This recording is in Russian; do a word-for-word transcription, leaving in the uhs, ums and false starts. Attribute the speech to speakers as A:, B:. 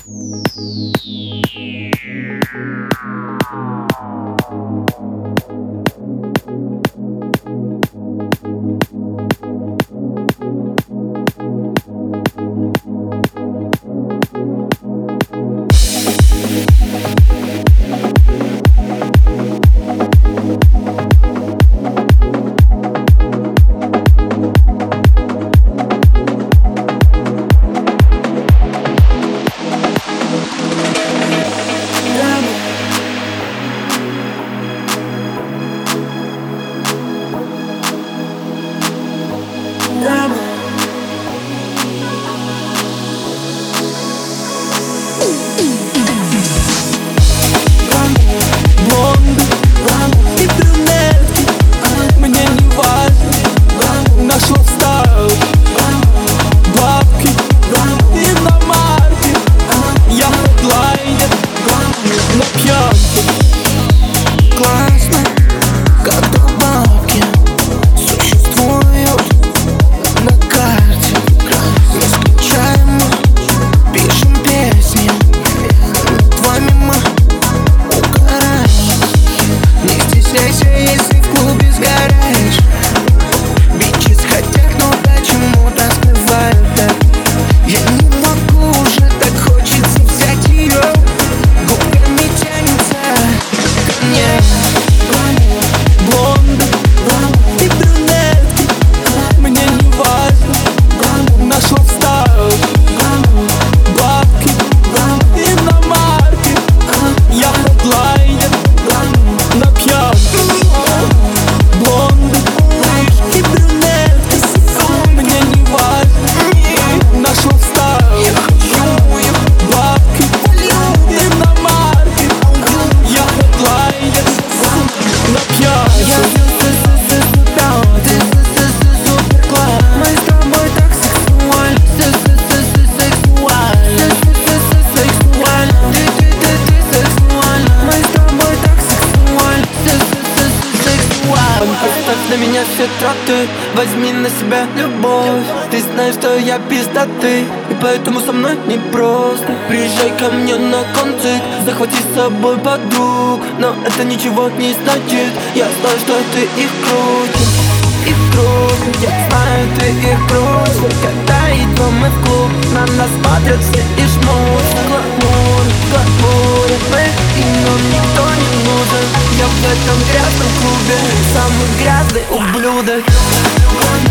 A: Оставь на меня все траты, возьми на себя любовь. Ты знаешь, что я пиздатый, и поэтому со мной непросто. Приезжай ко мне на концерт, захвати с собой подруг. Но это ничего не значит, я знаю, что ты их крутишь. Их крутишь, я знаю, ты их крутишь. Когда идем мы в клуб, на нас смотрят все и жмут. Гламур, гламур, мы и нам никто не нужен. Я в этом грязном клубе самый грязный ублюдок.